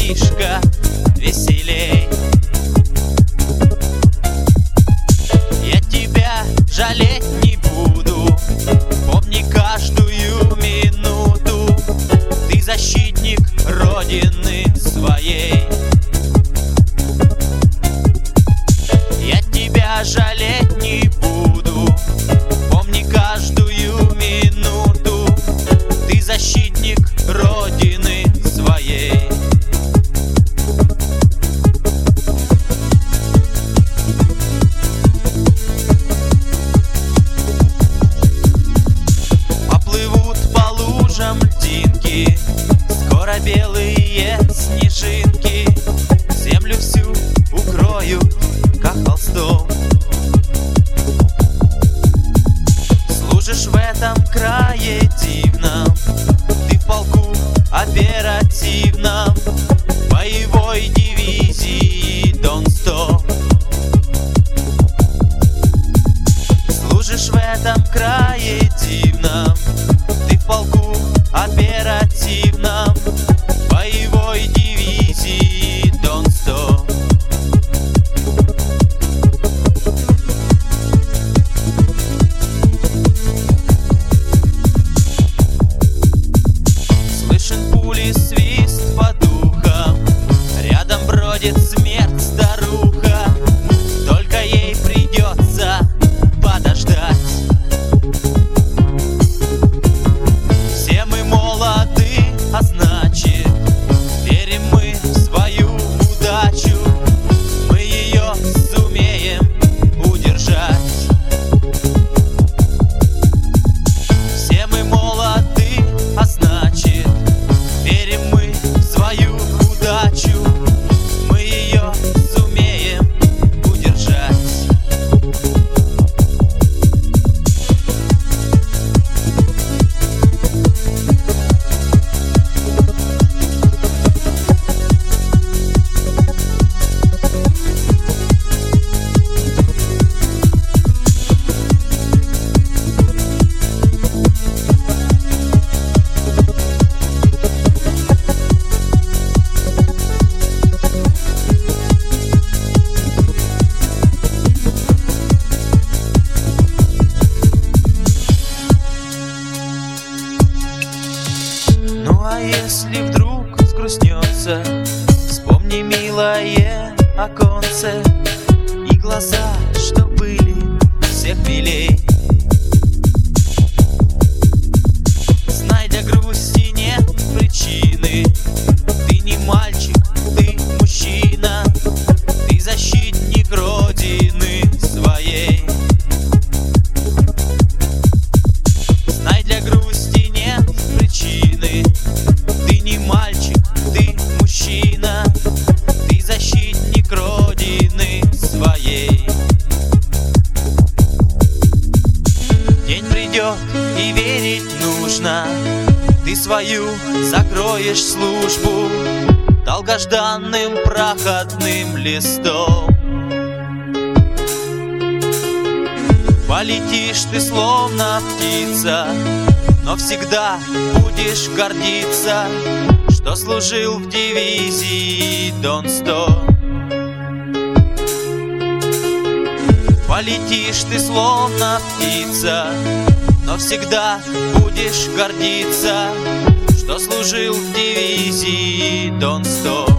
братишка, веселей. Я тебя жалеть не буду, помни каждую минуту. Ты защитник Родины своей. Я тебя жалеть не буду, помни каждую минуту. Ты защитник Родины своей. Поплывут по лужам льдинки, скоро белые снежинки землю всю укроют, как холстом. Служишь в этом крае дивном, ты в полку оперативном, боевой дивизии Дон-100. Служишь в этом крае дивном, ты в полку оперативном, боевой дивизии Дон-100. Слышен пули свист по духам, рядом бродит смерть старуха, только ей придется подождать. Все мы молоды, а значит, верим мы в свою удачу, мы ее сумеем удержать. Все мы молоды, а значит, верим мы в свою удачу, мы ее сумеем удержать. Ну а если вдруг сгрустнется, вспомни, милое оконце, и глаза, что были всех милей. Знай, для грусти нет причины, ты не мальчик, ты мужчина, ты защитник Родины своей. Знай, для грусти нет причины, ты не мальчик, ты мужчина, ты защитник Родины своей. День придет, и верить нужно, ты свою закроешь службу долгожданным проходным листом. Полетишь ты словно птица, но всегда будешь гордиться, что служил в дивизии Дон-100. Полетишь ты словно птица, но всегда будешь гордиться, что служил в дивизии Дон-100.